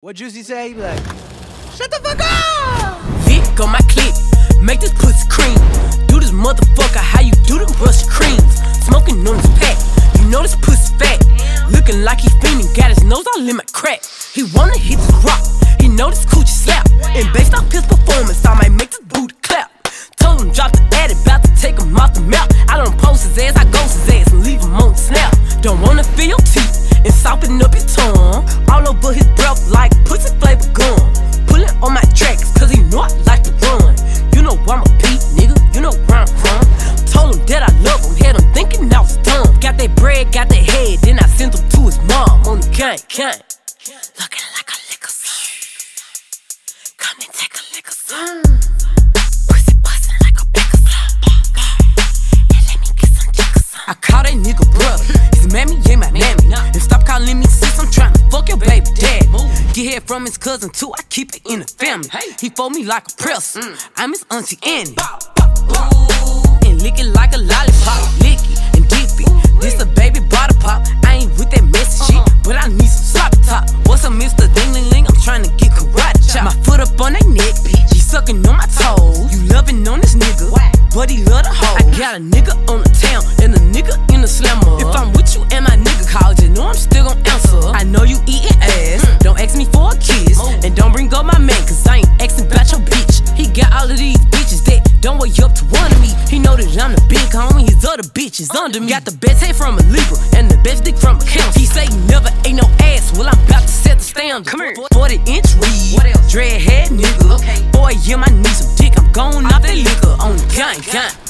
What Juicy say? He be like, shut the fuck up! Vic on my clip, make this pussy cream. Do this motherfucker how you do them brush creams. Smoking on his pack, you know this pussy fat. Looking like he fiending, got his nose all in my crack. He wanna hit this rock, he know this coochie slap. And based off his performance, I might make this booty clap. Told him drop the addy, bout to take him off the map. I don't post his ass, I ghost his ass and leave him on the snap. Don't wanna feel your teeth and soften up your tongue. All over his breath like pussy flavor gum. Pulling on my tracks, cause he know I like to run. You know I'm a Pete, nigga, you know where I'm from. Told him that I love him, had him thinking I was dumb. Got that bread, got that head, then I sent him to his mom on the gang. Looking like a liquor son. Come and take a liquor son. Pussy bustin' like a bigger son. And let me get some chicken son. I call that nigga brother, his mammy ain't my mammy. And stop calling me sis, I'm tryna fuck your baby dad. Get head from his cousin too, I keep it in the family. He fold me like a press, I'm his auntie Annie. And lick it like a lollipop, lick it and dip it. This a baby bottle pop, I ain't with that messy shit, but I need some sloppy top. What's up, Mr. Ding Ling Ling? I'm tryna get karate chop. My foot up on that neck, he sucking on my toes. You loving on this nigga, but he love the hoe. I got a nigga on the town and a nigga in the slammer. If I'm with you and my nigga called, you know I'm still gon' answer. I know you eating ass, don't ask me for a kiss, and don't bring up my man, cause I ain't asking about your bitch. He got all of these bitches that don't weigh up to one of me. He know that I'm the big homie, his other bitches under me. Got the best head from a Libra and the best dick from a Council. He say he never ate no ass, well I'm about to set the standard. Come here, 40-inch weed, what else? Dread head nigga. Okay. Boy, yeah, I need some dick, I'm going off that liquor on the gang.